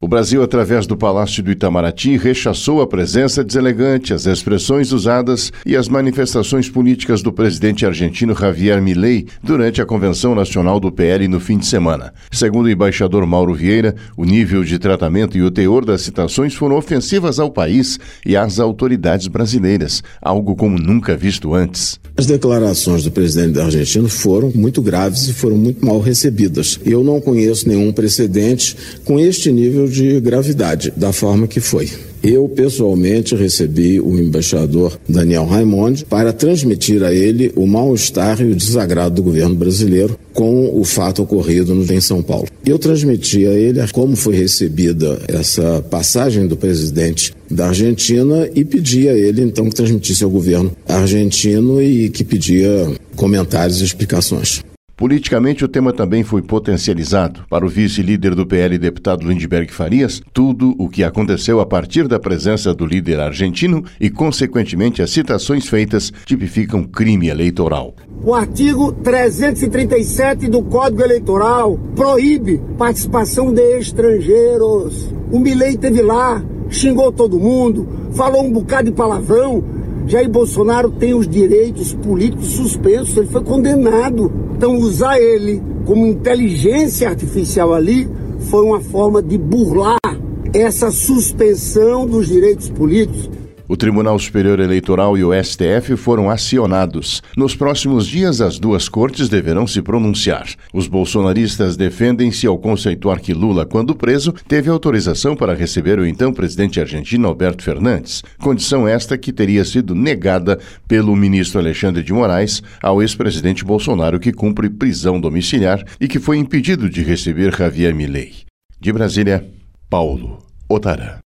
Brasil, através do Palácio do Itamaraty, rechaçou a presença deselegante, as expressões usadas e as manifestações políticas do presidente argentino Javier Milei durante a Convenção Nacional do PL no fim de semana. Segundo o embaixador Mauro Vieira, o nível de tratamento e o teor das citações foram ofensivas ao país e às autoridades brasileiras, algo como nunca visto antes. As declarações do presidente da Argentina foram muito graves e foram muito mal recebidas. Eu não conheço nenhum precedente com este nível de gravidade, da forma que foi. Eu, pessoalmente, recebi o embaixador Daniel Raimondi para transmitir a ele o mal-estar e o desagrado do governo brasileiro com o fato ocorrido em São Paulo. Eu transmiti a ele como foi recebida essa passagem do presidente da Argentina e pedi a ele, então, que transmitisse ao governo argentino e que pedia comentários e explicações. Politicamente, o tema também foi potencializado. Para o vice-líder do PL, deputado Lindbergh Farias, tudo o que aconteceu a partir da presença do líder argentino e, consequentemente, as citações feitas tipificam crime eleitoral. O artigo 337 do Código Eleitoral proíbe participação de estrangeiros. O Milei esteve lá, xingou todo mundo, falou um bocado de palavrão. Jair Bolsonaro tem os direitos políticos suspensos, ele foi condenado. Então, usar ele como inteligência artificial ali foi uma forma de burlar essa suspensão dos direitos políticos. O Tribunal Superior Eleitoral e o STF foram acionados. Nos próximos dias, as duas cortes deverão se pronunciar. Os bolsonaristas defendem-se ao conceituar que Lula, quando preso, teve autorização para receber o então presidente argentino Alberto Fernandes, condição esta que teria sido negada pelo ministro Alexandre de Moraes ao ex-presidente Bolsonaro, que cumpre prisão domiciliar e que foi impedido de receber Javier Milei. De Brasília, Paulo Otarã.